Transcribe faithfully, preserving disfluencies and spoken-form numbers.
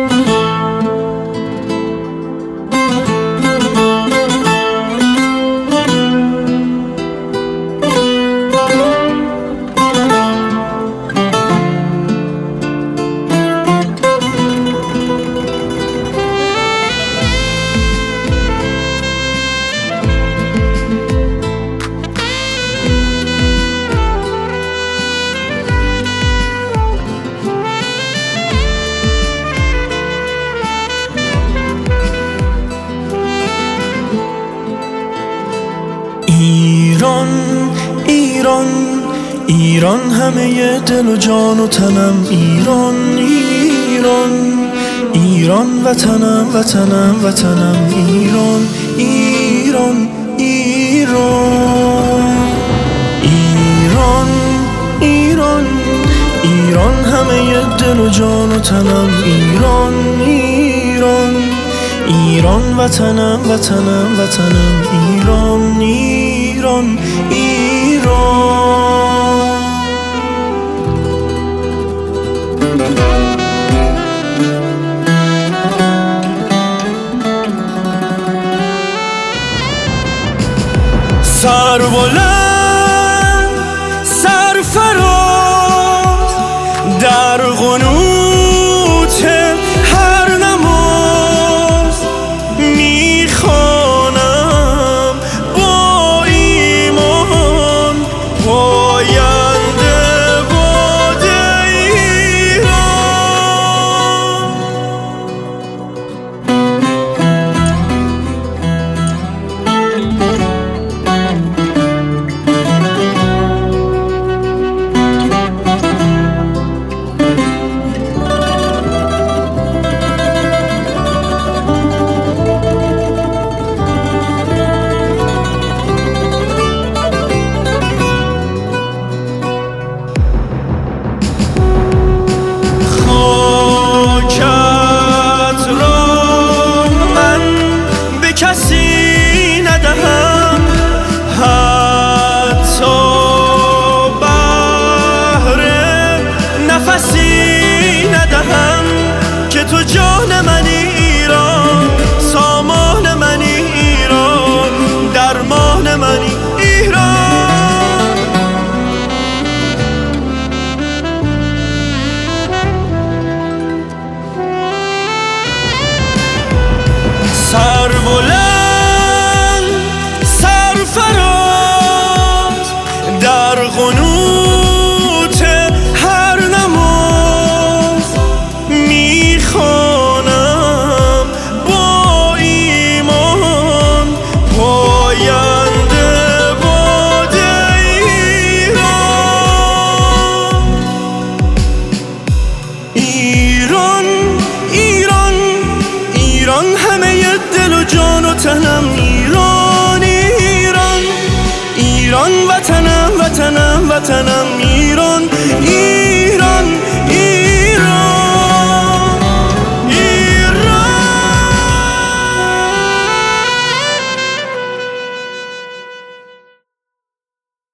ایران ایران ایران همه دل و جان و تنم، ایران ایران ایران وطنم وطنم وطنم، ایران ایران ایران ایران ایران ایران همه دل و جان و تنم، ایران ایران ایران وطنم وطنم وطنم، ایران ایران ایران سر بلند سر فراز در قنوت هر نماز میخوانم با ایمان پاینده باد ایران. کسی ندهم حتی بهره نفسی ندهم که تو جان منی ایران، سامان منی ایران، درمان منی ایران. سر بلند سر فراز در قنوت هر نماز میخوانم با ایمان پاینده باد ایران. ایران ایران ایران همه دل و جان و تنم، ایران ایران ایران وطنم وطنم وطنم.